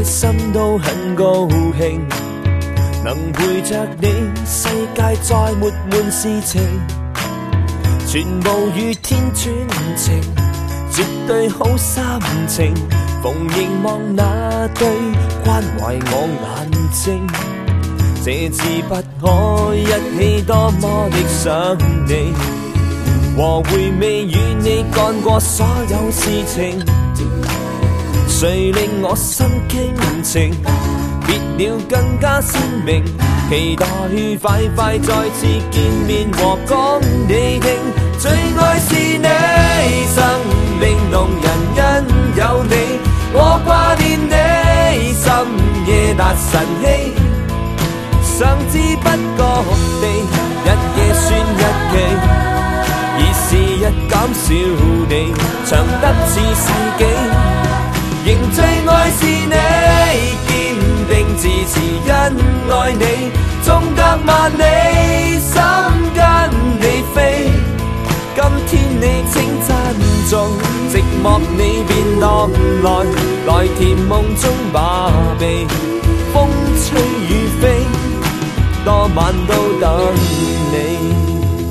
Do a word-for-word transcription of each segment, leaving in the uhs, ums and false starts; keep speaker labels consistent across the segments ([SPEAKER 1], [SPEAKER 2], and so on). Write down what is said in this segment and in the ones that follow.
[SPEAKER 1] 這心都很高興，能陪着你，世界再沒悶事情，全部與天轉晴，絕對好心情。逢凝望那對關懷我眼睛，這次不可一起，多麼的想你，和回味與你幹過所有事情。誰令我心傾情，別了更加鮮明，期待快快再次見面和講你聽。最愛是你，生命動人因有你，我掛念你，深夜達晨曦，想知不覺地，一夜算一期，而時日減少你，長得似世紀。仍最愛是你，堅定自持因愛你，縱隔萬里，心跟你飛。今天你請珍重，寂寞你便蕩來，來甜夢中把臂，風吹雨飛，多晚都等你。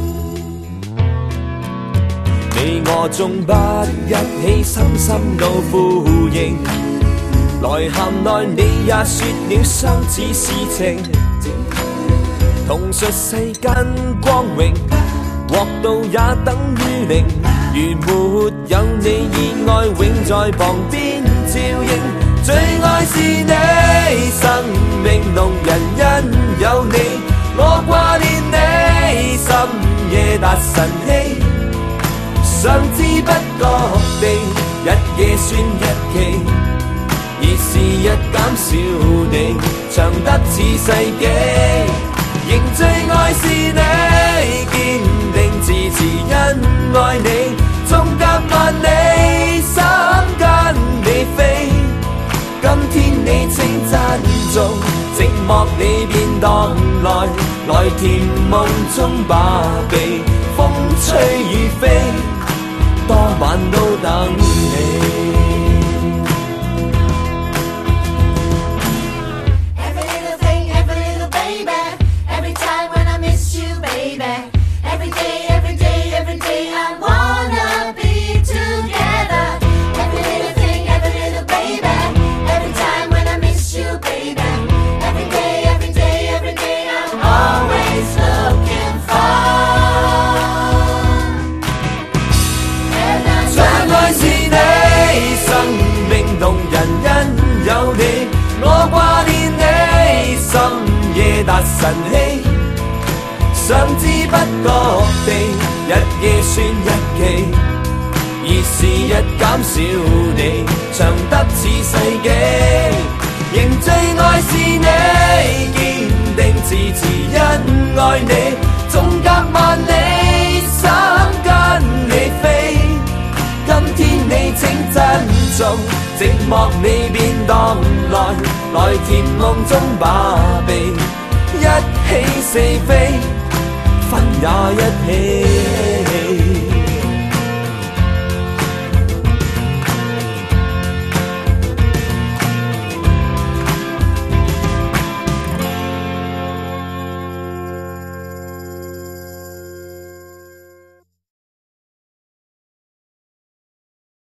[SPEAKER 1] 你我縱不一起，深深都呼應，來函內你也說了相似事情，同述世間光榮，獲到也等於零，如沒有你意外永在旁邊照應。最愛是你，生命動人因有你，我掛念你，深夜達晨曦，想知不覺地，一夜算一期，而時日減少你，長得似世紀。仍最愛是你，堅定自持因愛你，縱隔萬里，心跟你飛。今天你請珍重，寂寞你便蕩來，來甜夢中把臂，風吹雨飛，多晚都等你。我掛念你，深夜達晨曦，想知不覺地，一夜算一期，而時日減少你，長得似世紀。仍最愛是你，堅定自持因愛你，縱隔萬里，心跟你飛。今天你請珍重，寂寞你便蕩來，來甜夢中把臂，一起四飛，分也一起。